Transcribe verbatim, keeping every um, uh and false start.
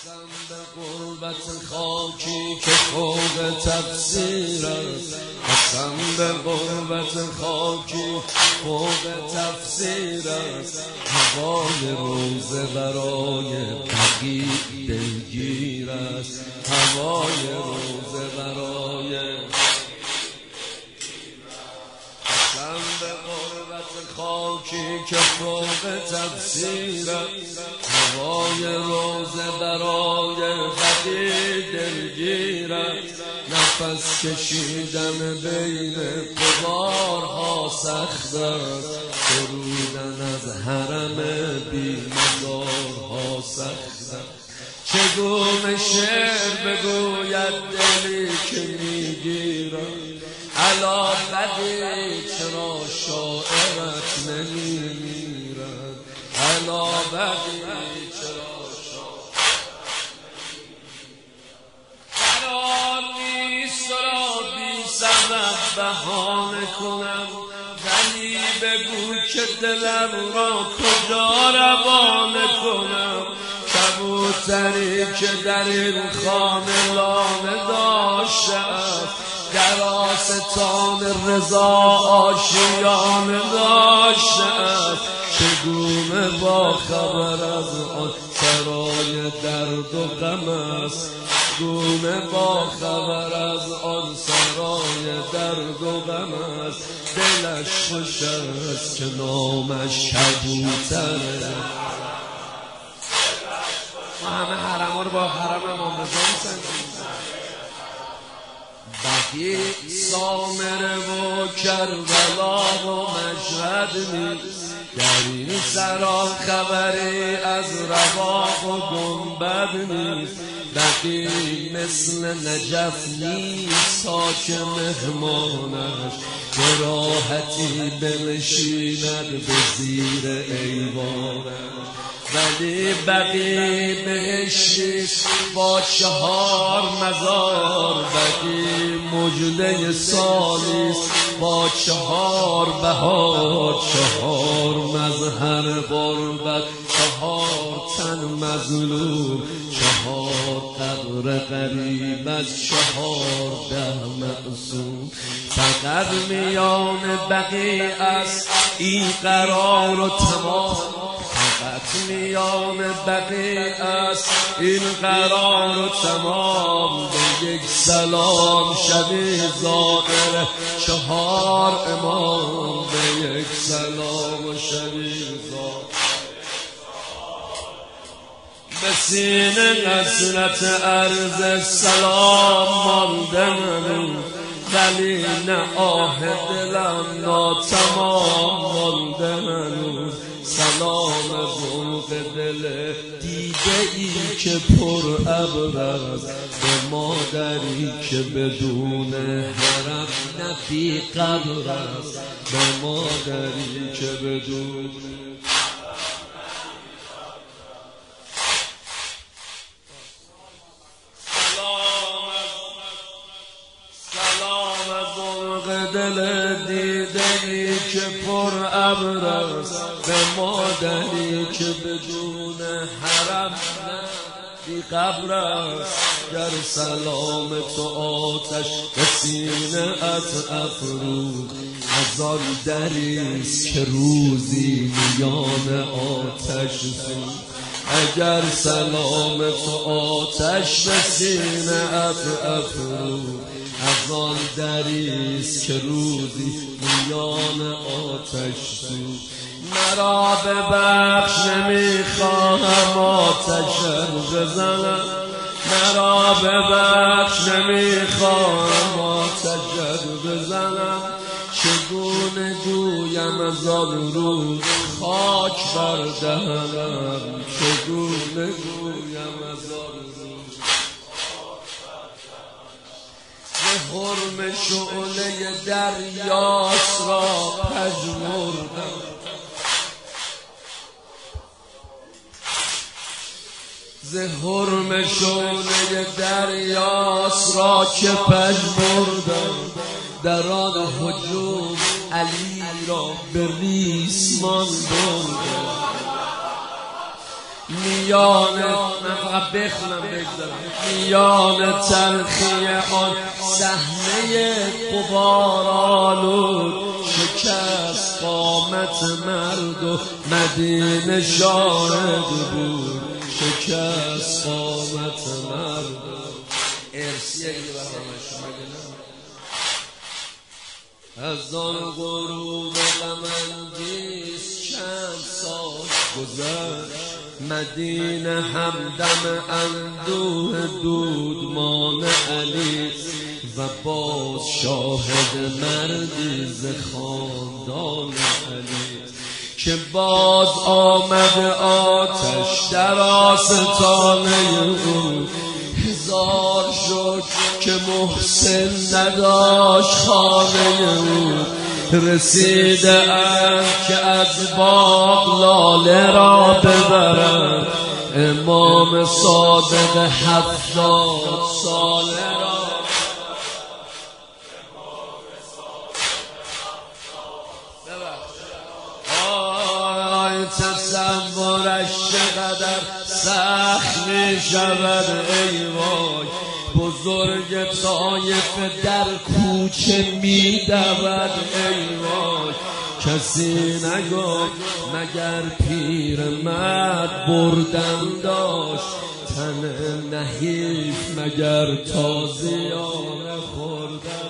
قسم به غربت خاکی که فوق تفسیر است، قسم به غربت خاکی فوق تفسیر است. هوای روزه برای بقیع دلگیر است، هوای روزه برای قسم به غربت خاکی که فوق تفسیر است. هوای روزه برای بقیع دلگیر است. نفس کشیدن بین غبارها سخت است، سرودن از حرم بی مزارها سخت است. چگونه شعر بگوید دلی که میگیرد، الا بدی چرا شاعرت نمیمیرد، الا بدی چرا شاعرت نمیمیرد. قرار نیست را بی سبب بهانه کنم، ولی بگو که دلم را کجا روانه کنم. کبوتری که در این خانه لانه داشته است، در آستان رضا آشیانه داشته است. چگونه با خبر از آن سرای درد و غم است، چگونه با خبر از آن سرای درد و غم است. دلش خوش است که نامش کبوتره. ما همه حرم ها رو با حرم امام رضا میسنجیم. بقیع سامره و کربلا و مشهد نیست، در این سرا خبری از رواق و گنبد نیست. بقیع مثل نجف نیست تا که مهمانش به راحتی بنشیند به زیر ایوانش. ولی بقیع بهشت با چهار مزار، بقیع مجده سالیست با چهار بهار. چهار مظهر غربت، چهار تن مظلوم، چهار قبر غریب از چهارده معصوم. فقط میان بقیع است این قرار و تمام، فقط میان بقیع است این قرار و تمام. به یک سلام شبی زائر چهار امام، به یک سلام و شبی زائر به سینه نصرت عرض سلام مانده من، ولی نه آه دلم ناتمام مانده من. سلام ذوق دل دیده ای که پر ابر است، به مادری که بدون حرم نفی قبر است، به مادری که بدون دل دیده ای که پر ابر است، به مادری که بدون حرم نفی قبر است. گر سلام تو آتش به سینه ات افروخت، از آن دریست که روزی میان آتش سوخت. اگر سلام تو آتش به سینه ات افروخت، از آن دریست که روزی میان آتش سوخت. مرا ببخش نمیخواهم آتشت بزنم، مرا ببخش نمیخواهم آتشت بزنم. چگونه گویم از آن روز خاک بر دهنم، چگونه گویم از آن روز حرم شعله دریاس را پژمردم. ز حرم شعله دریاس را که پژمردم، در آن هجوم علی را به ریسمان بردم. میان من فقط بخونم بگذارم میان تلخی آن صحنه غبارآلود شکست قامت مرد و مدینه شاهد بود شکست قامت مرد ارسیه دیگه برنامه شما گلم از آن غروب غم‌انگیز چند سال گذشت مدینه همدم اندوه دودمان علی و باز شاهد مردی ز خاندان علی که باز آمد آتش در آستانه او هزار شد که محسن نداشت خانه او رسیده اند که از باغ لاله را ببرند امام صادق هفتاد ساله را آی تصورش چقدر سخت می شود ای وای بزرگ طایف در کوچه می دود ای وای کسی نگفت مگر پیرمرد بردن داشت تن نحیف مگر تازیانه خوردن